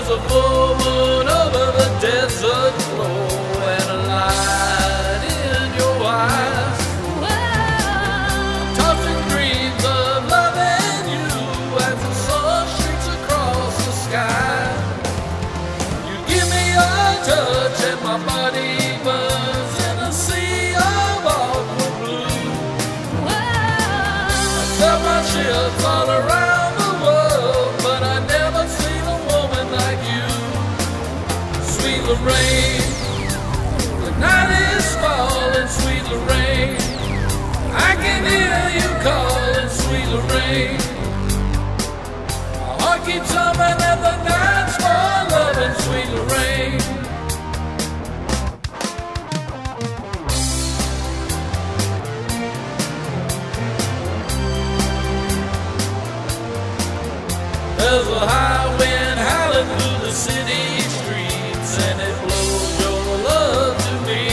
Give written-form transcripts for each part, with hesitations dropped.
There's a full moon over the desert floor and a light in your eyes. Tossing dreams of loving you as the sun streaks across the sky. You give me your touch and my body burns in a sea of aqua blue. I felt my ships all around the world, but I never seen a woman like you. Sweet Lorraine, the night is falling, sweet Lorraine. I can hear you calling, sweet Lorraine. My heart keeps humming and the night's for loving, sweet Lorraine. There's a high wind howling through the city streets, and it blows your love to me.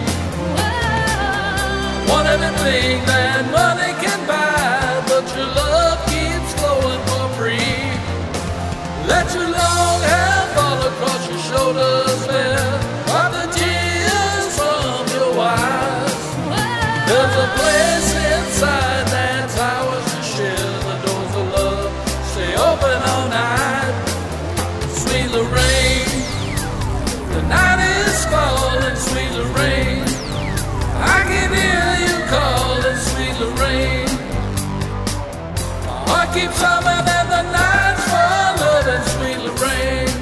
Want everything that money can buy, but your love keeps flowing for free. Let your long hair fall across your shoulders there, wipe the tears from your eyes. There's a place inside that's ours to share. The doors of love stay open all night. Sweet Lorraine, the night is falling, sweet Lorraine. I can hear you calling, sweet Lorraine. My heart keeps humming and the night's for loving, sweet Lorraine.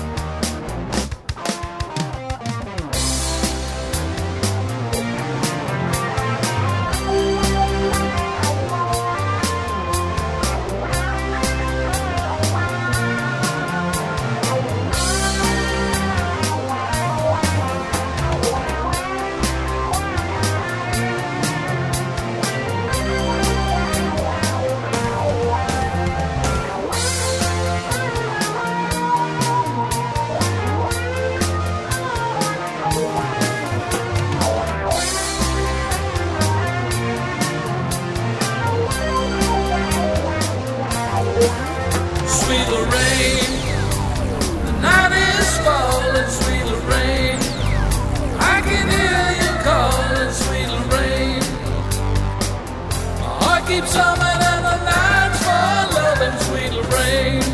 Sweet Lorraine, the night is falling, sweet Lorraine. I can hear you calling, sweet Lorraine. My heart keeps humming and the night's for loving, sweet Lorraine.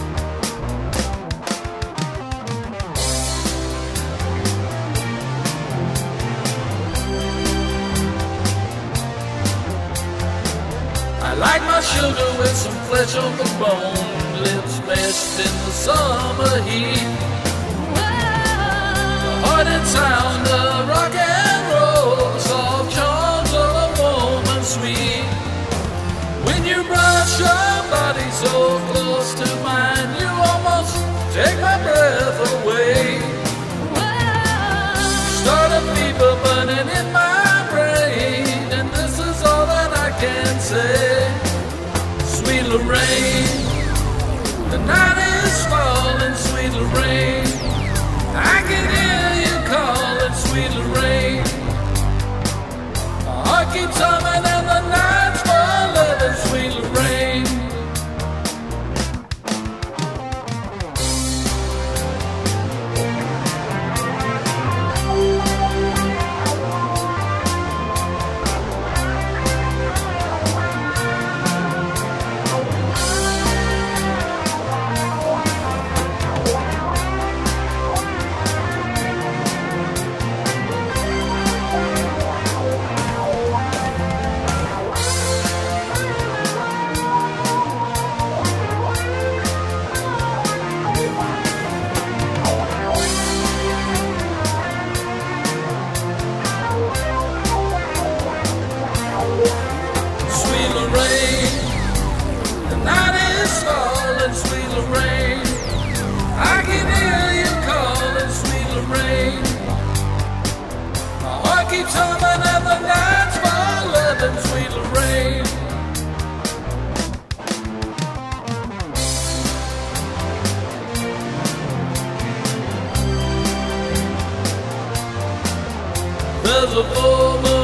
I like my sugar with some flesh on the bone, lips best in the summer heat. The heart and sound of rock and roll, the soft charms of a woman sweet. When you brush your body so close to mine, you almost take my breath away. Start a fever burning in my brain, and this is all that I can say. Sweet Lorraine, the night is falling, sweet Lorraine. I can hear you calling, sweet Lorraine. My heart keeps humming and the night's for loving, sweet Lorraine. Keeps humming and the night's for loving, sweet Lorraine. There's a full moon